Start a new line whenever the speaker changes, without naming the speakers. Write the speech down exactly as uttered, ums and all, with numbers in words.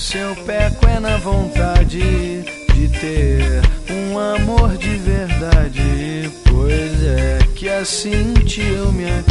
Se eu peco é na vontade de ter um amor de verdade, pois é que assim um dia eu me